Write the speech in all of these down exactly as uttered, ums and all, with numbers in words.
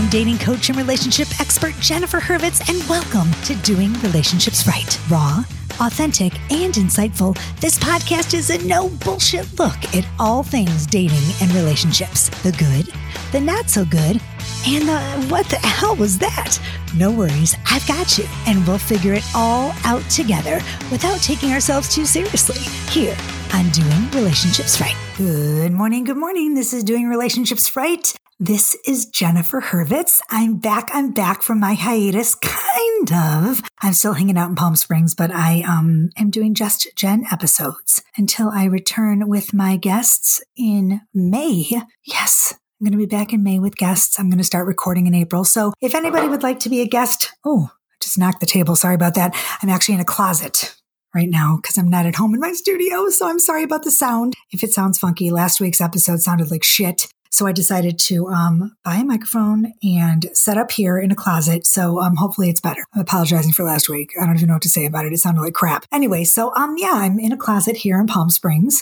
I'm dating coach and relationship expert Jennifer Hurwitz, and welcome to Doing Relationships Right. Raw, authentic, and insightful, this podcast is a no bullshit look at all things dating and relationships. The good, the not so good, and the what the hell was that? No worries, I've got you, and we'll figure it all out together without taking ourselves too seriously here on Doing Relationships Right. Good morning, good morning. This is Doing Relationships Right. This is Jennifer Hurwitz. I'm back. I'm back from my hiatus, kind of. I'm still hanging out in Palm Springs, but I um am doing Just Jen episodes until I return with my guests in May. Yes, I'm going to be back in May with guests. I'm going to start recording in April. So if anybody would like to be a guest, oh, I just knocked the table. Sorry about that. I'm actually in a closet right now because I'm not at home in my studio. So I'm sorry about the sound. If it sounds funky, last week's episode sounded like shit. So I decided to um, buy a microphone and set up here in a closet. So um, hopefully it's better. I'm apologizing for last week. I don't even know what to say about it. It sounded like crap. Anyway, so um, yeah, I'm in a closet here in Palm Springs.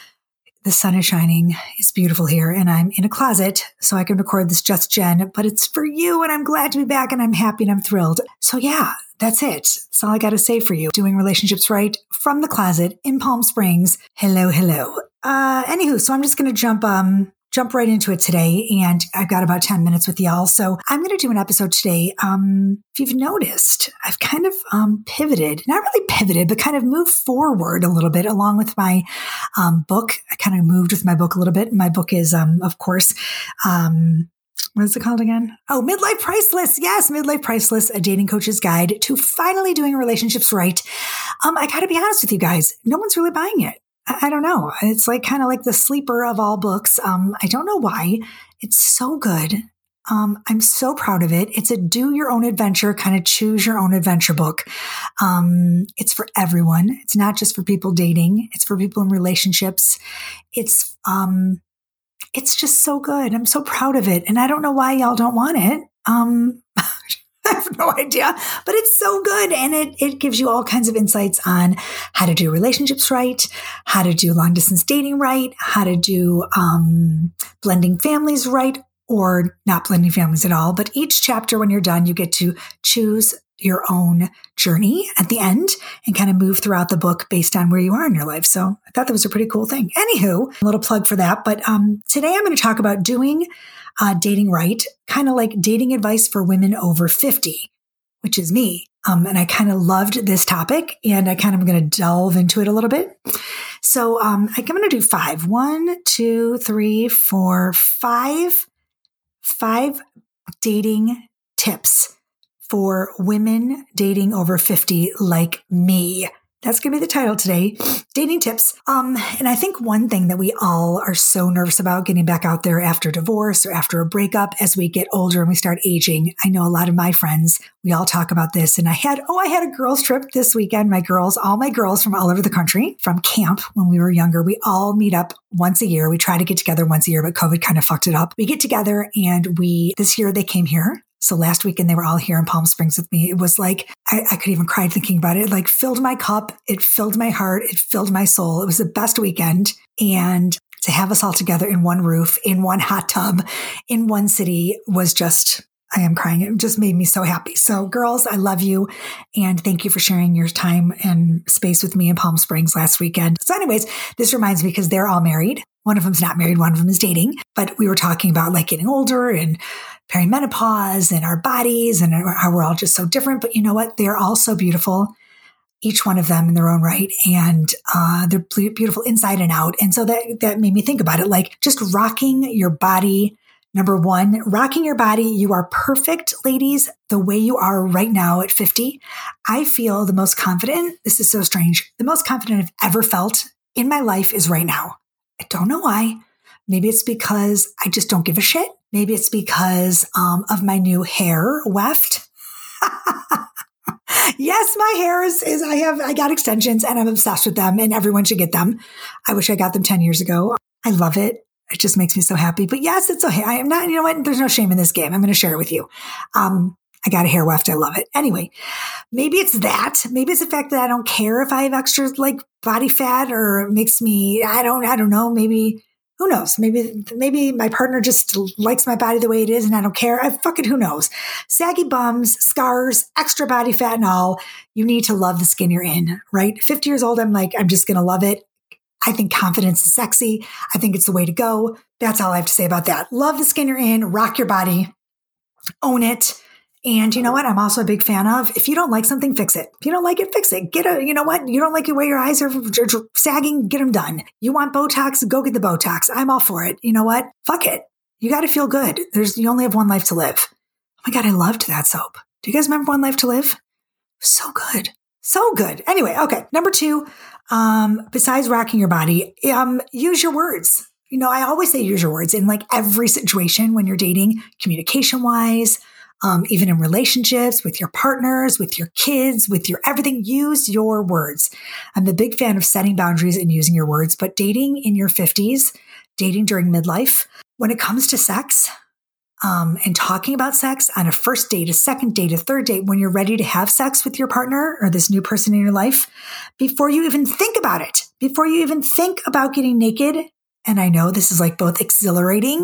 The sun is shining. It's beautiful here. And I'm in a closet so I can record this Just Jen. But it's for you. And I'm glad to be back. And I'm happy and I'm thrilled. So yeah, that's it. That's all I got to say for you. Doing Relationships Right from the closet in Palm Springs. Hello, hello. Uh, anywho, so I'm just going to jump... um. jump right into it today. And I've got about ten minutes with y'all. So I'm going to do an episode today. Um, if you've noticed, I've kind of um, pivoted, not really pivoted, but kind of moved forward a little bit along with my um, book. I kind of moved with my book a little bit. My book is, um, of course, um, what is it called again? Oh, Midlife Priceless. Yes, Midlife Priceless, a dating coach's guide to finally doing relationships right. Um, I got to be honest with you guys. No one's really buying it. I don't know. It's like kind of like the sleeper of all books. Um, I don't know why. It's so good. Um, I'm so proud of it. It's a do your own adventure, kind of choose your own adventure book. Um, it's for everyone. It's not just for people dating. It's for people in relationships. It's, um, it's just so good. I'm so proud of it. And I don't know why y'all don't want it. Um, I have no idea, but it's so good. And it, it gives you all kinds of insights on how to do relationships right, how to do long distance dating right, how to do um, blending families right, or not blending families at all. But each chapter, when you're done, you get to choose your own journey at the end and kind of move throughout the book based on where you are in your life. So I thought that was a pretty cool thing. Anywho, a little plug for that. But um, today I'm going to talk about doing uh, dating right, kind of like dating advice for women over fifty, which is me. Um, and I kind of loved this topic and I kind of going to delve into it a little bit. So um, I'm going to do five. One, two, three, four, five, five dating tips for women dating over fifty like me. That's going to be the title today, dating tips. Um, and I think one thing that we all are so nervous about getting back out there after divorce or after a breakup as we get older and we start aging. I know a lot of my friends, we all talk about this. And I had, oh, I had a girls trip this weekend. My girls, all my girls from all over the country, from camp when we were younger, we all meet up once a year. We try to get together once a year, but COVID kind of fucked it up. We get together and we, this year they came here. So last weekend they were all here in Palm Springs with me. It was like, I, I could even cry thinking about it. It like filled my cup. It filled my heart. It filled my soul. It was the best weekend. And to have us all together in one roof, in one hot tub, in one city was just, I am crying. It just made me so happy. So girls, I love you. And thank you for sharing your time and space with me in Palm Springs last weekend. So anyways, this reminds me because they're all married. One of them's not married. One of them is dating. But we were talking about like getting older and perimenopause and our bodies and how we're all just so different. But you know what? They're all so beautiful, each one of them in their own right. And uh, they're beautiful inside and out. And so that, that made me think about it, like just rocking your body. Number one, rocking your body. You are perfect, ladies, the way you are right now at fifty. I feel the most confident. This is so strange. The most confident I've ever felt in my life is right now. I don't know why. Maybe it's because I just don't give a shit. Maybe it's because um, of my new hair weft. Yes, my hair is, is, I have, I got extensions and I'm obsessed with them and everyone should get them. I wish I got them ten years ago. I love it. It just makes me so happy. But yes, it's okay. I am not, you know what? There's no shame in this game. I'm going to share it with you. Um, I got a hair weft. I love it. Anyway, maybe it's that. Maybe it's the fact that I don't care if I have extra like body fat or it makes me, I don't, I don't know. Maybe, Who knows? Maybe, maybe my partner just likes my body the way it is and I don't care. I fucking, who knows? Saggy bums, scars, extra body fat and all. You need to love the skin you're in, right? fifty years old, I'm like, I'm just going to love it. I think confidence is sexy. I think it's the way to go. That's all I have to say about that. Love the skin you're in, rock your body, own it. And you know what? I'm also a big fan of, if you don't like something, fix it. If you don't like it, fix it. Get a, you know what? You don't like the way your eyes are, are sagging, get them done. You want Botox, go get the Botox. I'm all for it. You know what? Fuck it. You got to feel good. There's, you only have one life to live. Oh my God, I loved that soap. Do you guys remember One Life to Live? So good. So good. Anyway, okay. Number two, um, besides rocking your body, um, use your words. You know, I always say use your words in like every situation when you're dating, communication wise, um, even in relationships with your partners, with your kids, with your everything, use your words. I'm a big fan of setting boundaries and using your words, but dating in your fifties, dating during midlife, when it comes to sex, Um, and talking about sex on a first date, a second date, a third date, when you're ready to have sex with your partner or this new person in your life, before you even think about it, before you even think about getting naked, and I know this is like both exhilarating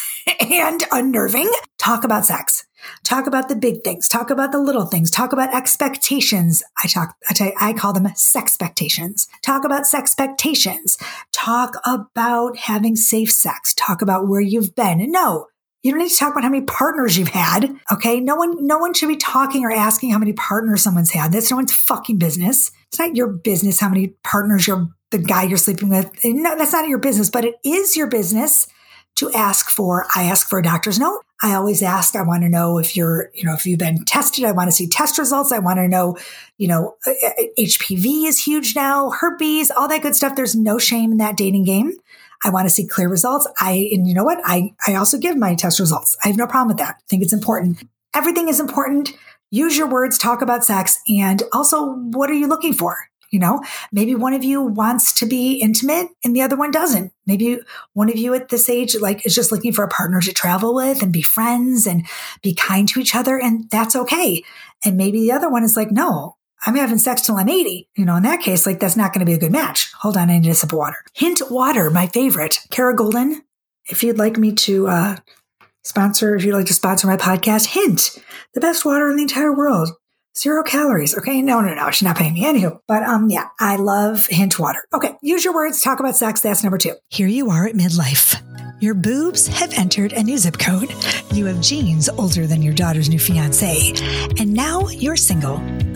and unnerving, talk about sex. Talk about the big things. Talk about the little things. Talk about expectations. I talk, I, tell you, I call them sexpectations. Talk about sexpectations. Talk about having safe sex. Talk about where you've been. No. You don't need to talk about how many partners you've had. Okay. No one, no one should be talking or asking how many partners someone's had. That's no one's fucking business. It's not your business how many partners you're, the guy you're sleeping with. No, that's not your business, but it is your business to ask for. I ask for a doctor's note. I always ask, I want to know if you're, you know, if you've been tested. I want to see test results. I want to know, you know, H P V is huge now, herpes, all that good stuff. There's no shame in that dating game. I want to see clear results. I, and you know what? I, I also give my test results. I have no problem with that. I think it's important. Everything is important. Use your words, talk about sex. And also, what are you looking for? You know, maybe one of you wants to be intimate and the other one doesn't. Maybe one of you at this age, like, is just looking for a partner to travel with and be friends and be kind to each other. And that's okay. And maybe the other one is like, no, I'm having sex till I'm eighty. You know, in that case, like, that's not going to be a good match. Hold on, I need a sip of water. Hint Water, my favorite. Kara Golden, if you'd like me to uh, sponsor, if you'd like to sponsor my podcast, Hint, the best water in the entire world. Zero calories. Okay. No, no, no. She's not paying me. Anywho, but um, yeah, I love Hint Water. Okay. Use your words. Talk about sex. That's number two. Here you are at midlife. Your boobs have entered a new zip code. You have genes older than your daughter's new fiance. And now you're single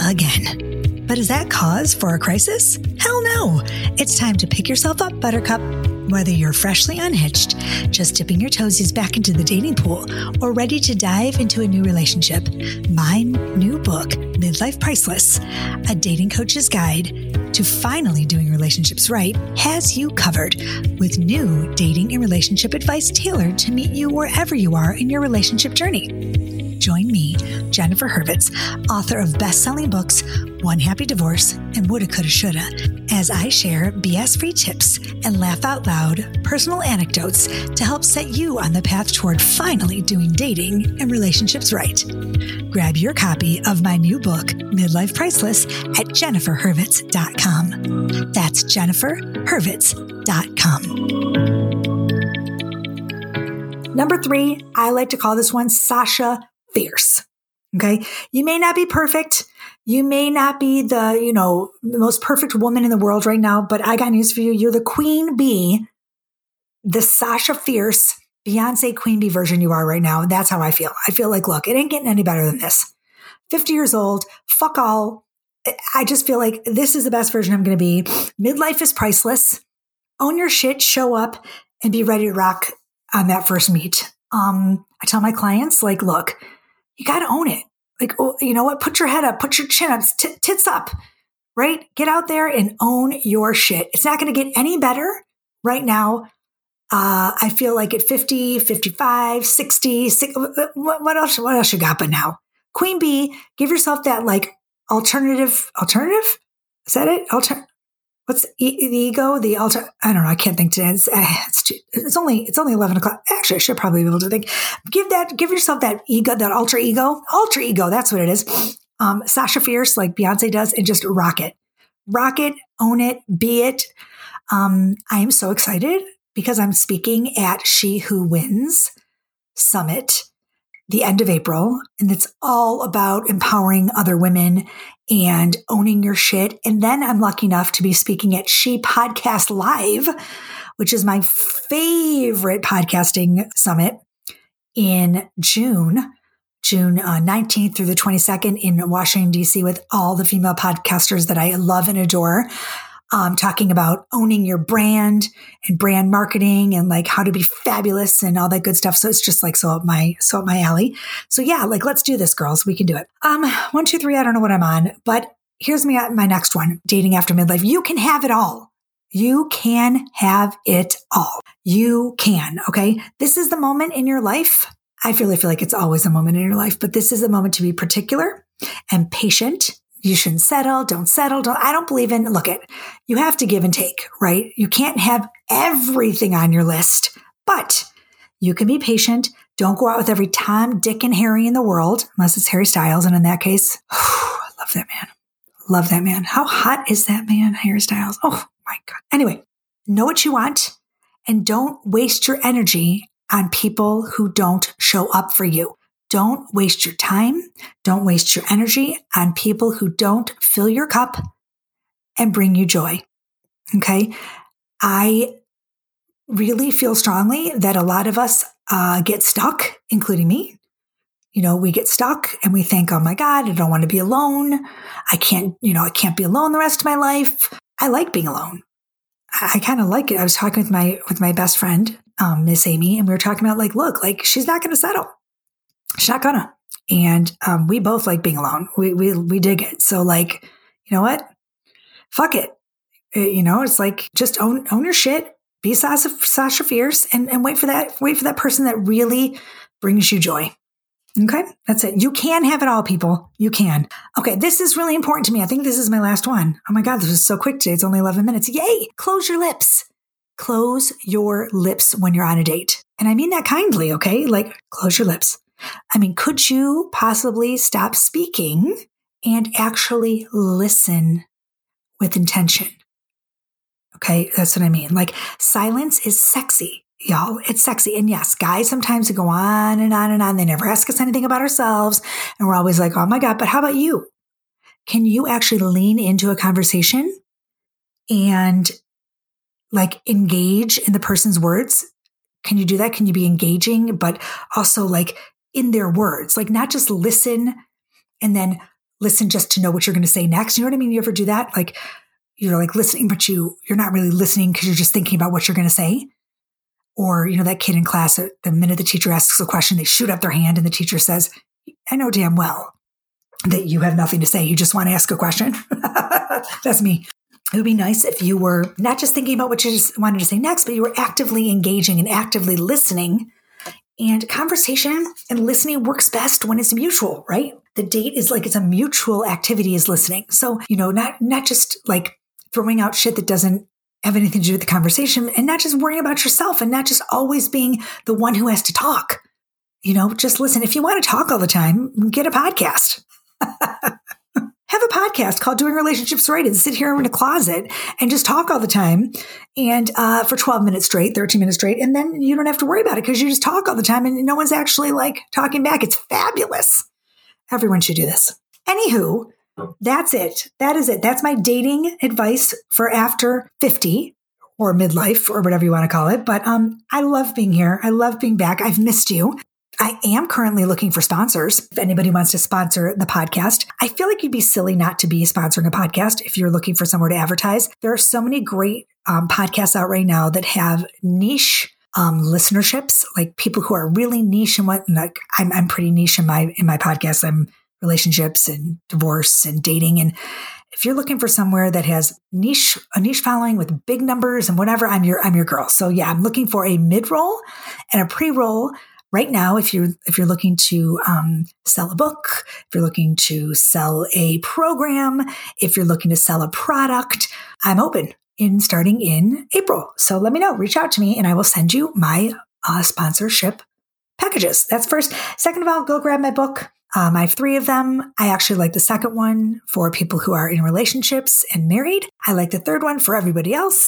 again. But is that cause for a crisis? Hell no. It's time to pick yourself up, Buttercup. Whether you're freshly unhitched, just dipping your toesies back into the dating pool, or ready to dive into a new relationship, my new book, Midlife Priceless, a dating coach's guide to finally doing relationships right, has you covered with new dating and relationship advice tailored to meet you wherever you are in your relationship journey. Join me, Jennifer Hurwitz, author of best-selling books, One Happy Divorce and Woulda, Coulda, Shoulda, as I share B S-free tips and laugh out loud personal anecdotes to help set you on the path toward finally doing dating and relationships right. Grab your copy of my new book, Midlife Priceless, at jennifer hurwitz dot com. That's jennifer hurwitz dot com. Number three, I like to call this one Sasha Fierce. Okay. You may not be perfect. You may not be the, you know, the most perfect woman in the world right now, but I got news for you. You're the queen bee, the Sasha Fierce, Beyonce queen bee version you are right now. And that's how I feel. I feel like, look, it ain't getting any better than this. fifty years old, fuck all. I just feel like this is the best version I'm going to be. Midlife is priceless. Own your shit, show up, and be ready to rock on that first meet. Um, I tell my clients, like, look, you got to own it. Like, oh, you know what? Put your head up, put your chin up, t- tits up, right? Get out there and own your shit. It's not going to get any better right now. Uh, I feel like at fifty, fifty-five, sixty, sixty what, what else, what else you got? But now, Queen Bee, give yourself that like alternative, alternative? Is that it? Alter- What's e- the ego? The alter? I don't know. I can't think today. It's, uh, it's, too, it's only it's only eleven o'clock. Actually, I should probably be able to think. Give that. Give yourself that ego, that alter ego. Alter ego. That's what it is. Um, Sasha Fierce, like Beyonce does, and just rock it, rock it, own it, be it. Um, I am so excited because I'm speaking at She Who Wins Summit the end of April, and it's all about empowering other women and owning your shit. And then I'm lucky enough to be speaking at She Podcast Live, which is my favorite podcasting summit in June, June uh, nineteenth through the twenty-second in Washington, D C with all the female podcasters that I love and adore. Um, talking about owning your brand and brand marketing and like how to be fabulous and all that good stuff. So it's just like so up my so up my alley. So yeah, like let's do this, girls. We can do it. Um, one, two, three. I don't know what I'm on, but here's my my next one: dating after midlife. You can have it all. You can have it all. You can. Okay, this is the moment in your life. I really feel like it's always a moment in your life, but this is a moment to be particular and patient. You shouldn't settle. Don't settle. Don't, I don't believe in, look it, you have to give and take, right? You can't have everything on your list, but you can be patient. Don't go out with every Tom, Dick, and Harry in the world, unless it's Harry Styles. And in that case, oh, I love that man. Love that man. How hot is that man, Harry Styles? Oh my God. Anyway, know what you want and don't waste your energy on people who don't show up for you. Don't waste your time. Don't waste your energy on people who don't fill your cup and bring you joy. Okay. I really feel strongly that a lot of us uh, get stuck, including me. You know, we get stuck and we think, oh my God, I don't want to be alone. I can't, you know, I can't be alone the rest of my life. I like being alone. I, I kind of like it. I was talking with my, with my best friend, um, Miss Amy, and we were talking about like, look, like she's not going to settle. She's not gonna. And um, we both like being alone. We we we dig it. So like, you know what? Fuck it. it you know, it's like just own own your shit. Be Sasha, Sasha Fierce, and and wait for that. Wait for that person that really brings you joy. Okay, that's it. You can have it all, people. You can. Okay, this is really important to me. I think this is my last one. Oh my God, this was so quick today. It's only eleven minutes. Yay! Close your lips. Close your lips when you're on a date, and I mean that kindly. Okay, like close your lips. I mean, could you possibly stop speaking and actually listen with intention? Okay, that's what I mean. Like silence is sexy, y'all. It's sexy. And yes, guys sometimes go on and on and on. They never ask us anything about ourselves. And we're always like, oh my God, but how about you? Can you actually lean into a conversation and like engage in the person's words? Can you do that? Can you be engaging, but also like in their words, like not just listen and then listen just to know what you're going to say next. You know what I mean? You ever do that? Like you're like listening, but you, you're not really listening because you're just thinking about what you're going to say. Or, you know, that kid in class, the minute the teacher asks a question, they shoot up their hand and the teacher says, I know damn well that you have nothing to say. You just want to ask a question. That's me. It would be nice if you were not just thinking about what you just wanted to say next, but you were actively engaging and actively listening. And conversation and listening works best when it's mutual, right? The date is like it's a mutual activity is listening. So, you know, not not just like throwing out shit that doesn't have anything to do with the conversation and not just worrying about yourself and not just always being the one who has to talk. You know, just listen. If you want to talk all the time, get a podcast. Have a podcast called Doing Relationships Right and sit here in a closet and just talk all the time and uh, for twelve minutes straight, thirteen minutes straight. And then you don't have to worry about it because you just talk all the time and no one's actually like talking back. It's fabulous. Everyone should do this. Anywho, that's it. That is it. That's my dating advice for after fifty or midlife or whatever you want to call it. But um, I love being here. I love being back. I've missed you. I am currently looking for sponsors. If anybody wants to sponsor the podcast, I feel like you'd be silly not to be sponsoring a podcast if you're looking for somewhere to advertise. There are so many great um, podcasts out right now that have niche um, listenerships, like people who are really niche and what, like I'm, I'm pretty niche in my, in my podcast. I'm relationships and divorce and dating. And if you're looking for somewhere that has niche, a niche following with big numbers and whatever, I'm your, I'm your girl. So yeah, I'm looking for a mid-roll and a pre-roll. Right now, if you're if you're looking to um, sell a book, if you're looking to sell a program, if you're looking to sell a product, I'm open in starting in April. So let me know. Reach out to me, and I will send you my uh, sponsorship packages. That's first. Second of all, go grab my book. Um, I have three of them. I actually like the second one for people who are in relationships and married. I like the third one for everybody else.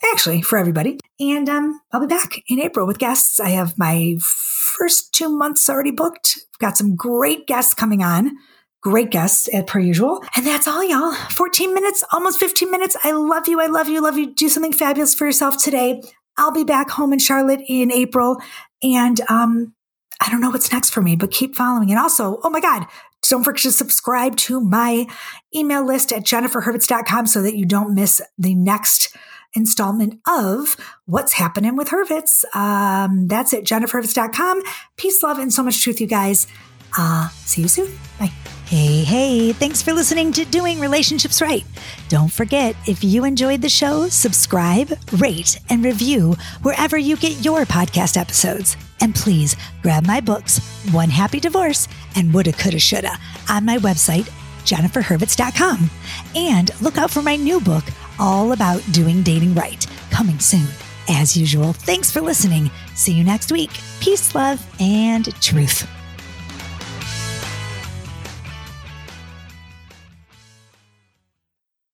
actually for everybody. And um, I'll be back in April with guests. I have my first two months already booked. Got some great guests coming on. Great guests as per usual. And that's all, y'all. fourteen minutes, almost fifteen minutes. I love you. I love you. Love you. Do something fabulous for yourself today. I'll be back home in Charlotte in April. And um, I don't know what's next for me, but keep following. And also, oh my God, don't forget to subscribe to my email list at jennifer hurwitz dot com so that you don't miss the next installment of What's Happening with Hurwitz. Um, that's at jennifer hurwitz dot com. Peace, love, and so much truth, you guys. Uh, see you soon. Bye. Hey, hey, thanks for listening to Doing Relationships Right. Don't forget, if you enjoyed the show, subscribe, rate, and review wherever you get your podcast episodes. And please grab my books, One Happy Divorce and Woulda, Coulda, Shoulda, on my website, jennifer hurwitz dot com. And look out for my new book, all about doing dating right, coming soon. As usual, thanks for listening. See you next week. Peace, love, and truth.